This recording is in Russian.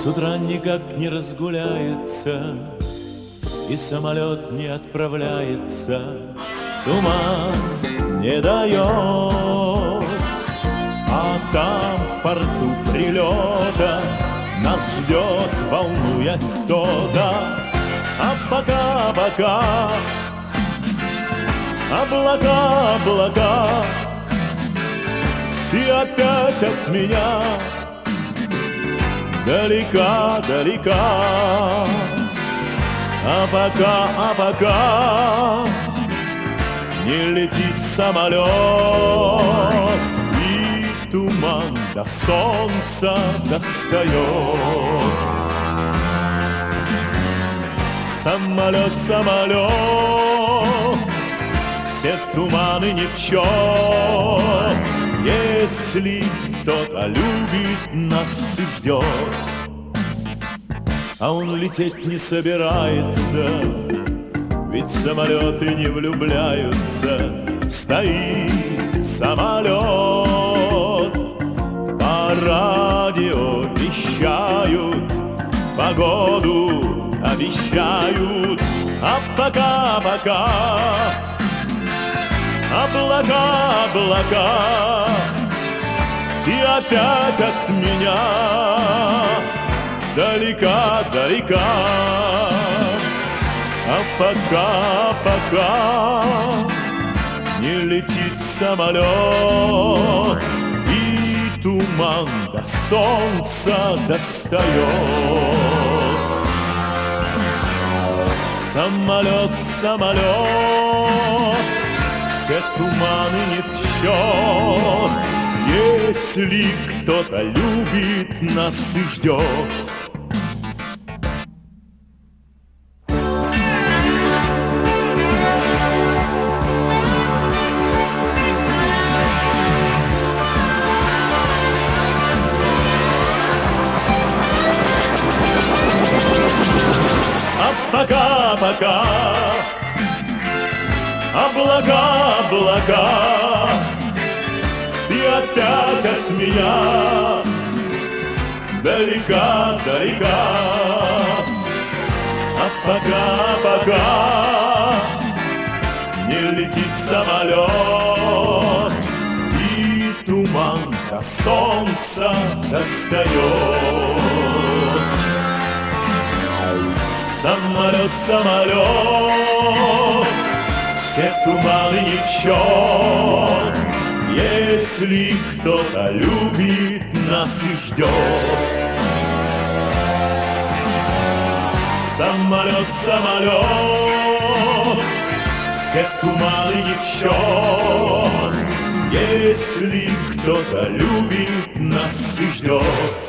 утра никак не разгуляется, и самолет не отправляется, туман не дает, а там в порту прилета нас ждет, волнуясь, кто-то. А пока облака, облака, ты опять от меня далека, далека. А пока не летит самолет, и туман до солнца достает. Самолет, самолет, все туманы не в счет, если кто-то любит нас и ждет. А он лететь не собирается, ведь самолеты не влюбляются. Стоит самолет, по радио вещают, погоду обещают. А пока облака, облака, и опять от меня далека, далека. А пока не летит самолет, и туман до солнца достает. Самолет, самолет, все туманы не в счет, если кто-то любит нас и ждет. Пока облака, облака, и опять от меня далека, далека. А пока не летит самолет, и туман до солнца достает. Самолет, самолет, все туманы не в счет, если кто-то любит нас и ждет. Самолет, самолет, все туманы не в счет, если кто-то любит нас и ждет.